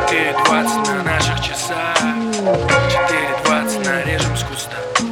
4:20 на наших часах, 4:20 нарежем с куста,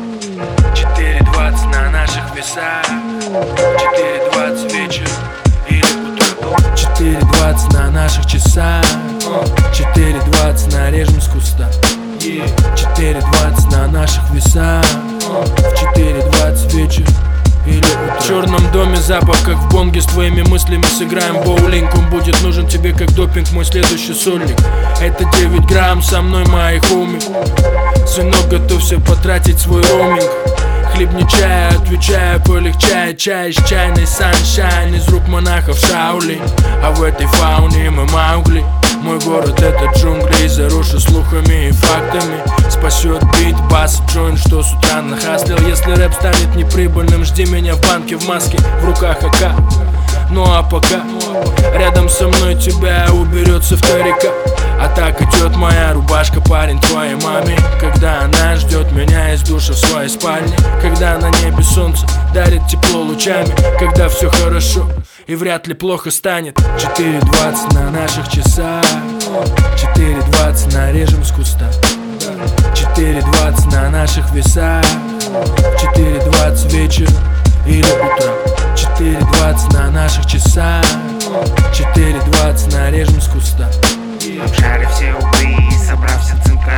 4:20 на наших весах, 4:20 вечер или утро. 4:20 на наших часах, 4:20 нарежем с куста, 4:20 на наших весах, 4:20 вечер или утро. В черном доме запах, как в бонге. С твоими мыслями сыграем боулинг. Он будет нужен тебе как допинг, мой следующий сольник. Это 9 грамм со мной, мои хоми. Сынок, готовься потратить свой роуминг. Хлебни чая, отвечая, полегчает чай из чайной саншайн из рук монахов Шаолинь. А в этой фауне мы Маугли. Мой город это джунгли, заруши слухами и фактами. Спасет бит, бас, джойнт, что с утра нахаслил. Если рэп станет неприбыльным, жди меня в банке в маске, в руках АК. Ну а пока рядом со мной тебя уберется вторика. А так идет моя рубашка, парень, твоей маме. Когда она ждет меня из душа в своей спальне. Когда на небе солнце дарит тепло лучами. Когда все хорошо и вряд ли плохо станет. 4:20 на наших часах, 4:20 нарежем с куста, 4:20 на наших весах, 4:20 вечер или утро. 4:20 на наших часах, 4:20 нарежем с куста. Обжарив все углы и собрав все центра.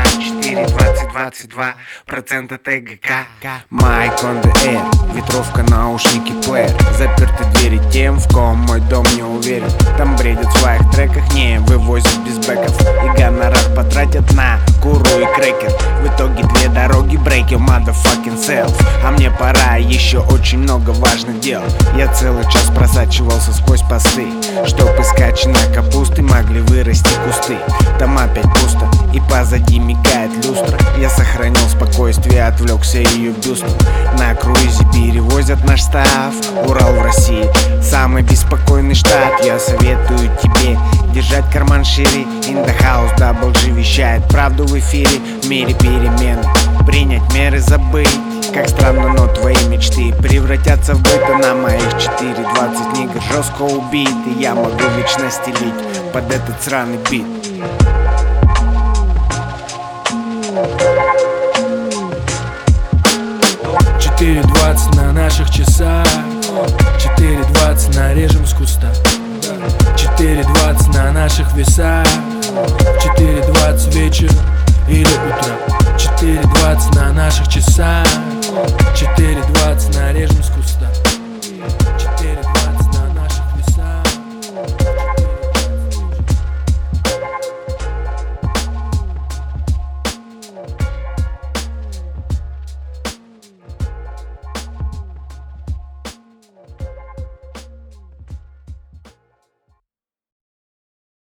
4:20-22% ТГК. Майк on the air, ветровка, наушники, плеер. Заперты двери тем, в ком мой дом не уверен. Там бредят в своих треках, не вывозят без бэков. И гонорар потратят на куру и крекер. В итоге две дороги, break your motherfucking self. А мне пора, еще очень много важных дел. Я целый час просачивался сквозь посты, чтоб из качаной капусты могли вырасти кусты. Там опять пусто, и позади мигает люстра. Я сохранил спокойствие, отвлекся ее бюстом. На круизе перевозят наш став. Урал в России, самый беспокойный штат. Я советую тебе держать карман шире. In the house, Double G вещает правду в эфире. В мире перемен, принять меры, забыть. Как странно, но твои мечты превратятся в быт. На моих 4:20 нигр жестко убит. И я могу вечно стелить под этот сраный бит. 4:20 на наших часах, 4:20 нарежем с куста, 4:20 на наших весах, 4:20 вечер или утро. 4:20 на наших часах, 4:20 нарежем с куста.